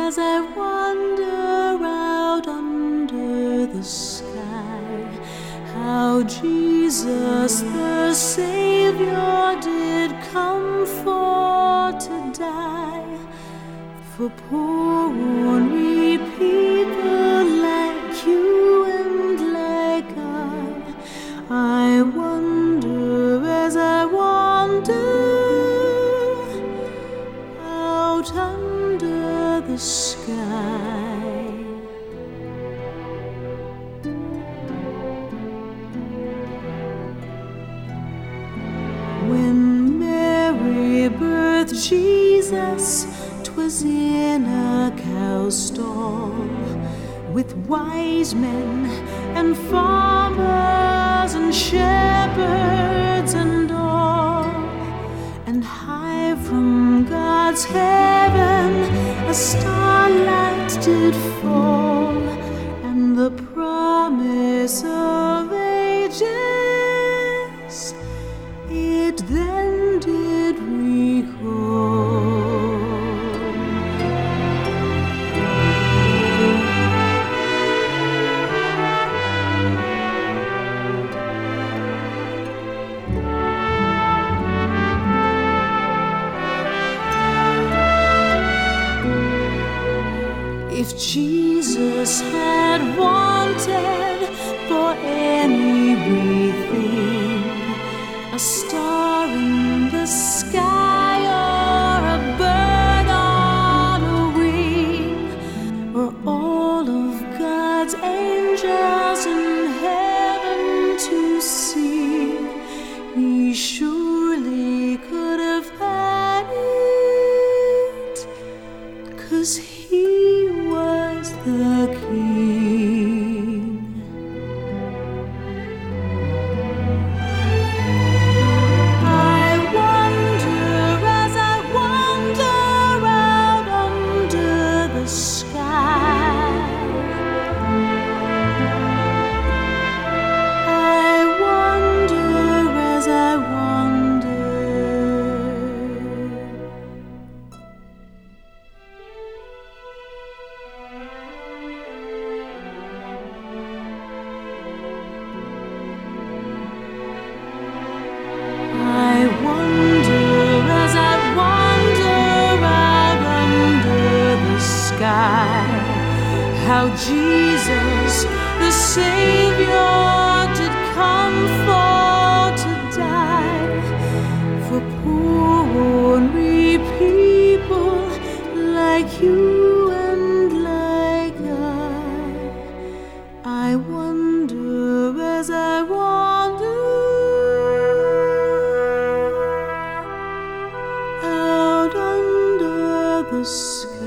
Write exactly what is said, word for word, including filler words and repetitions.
as I wander out under the sky, how Jesus the Savior did come for to die for poor ornery people like you and like I. I wonder as I wander out under the sky. When Mary birthed Jesus, 'twas in a cow stall, with wise men and farmers and shepherds and all. And high from God's heaven a starlight did fall, and the promise of ages it then did recall. If Jesus had wanted for anything, a star in the sky or a bird on a wing, or all of God's angels in heaven to see, he surely could have had it, 'cause he was the King. I wonder as I wander out under the sky, I wonder as I wander. I wonder as I wander out under the sky, how Jesus the Savior did come for to die for poor ornery people like you and like I. I wonder as I wander out under the sky.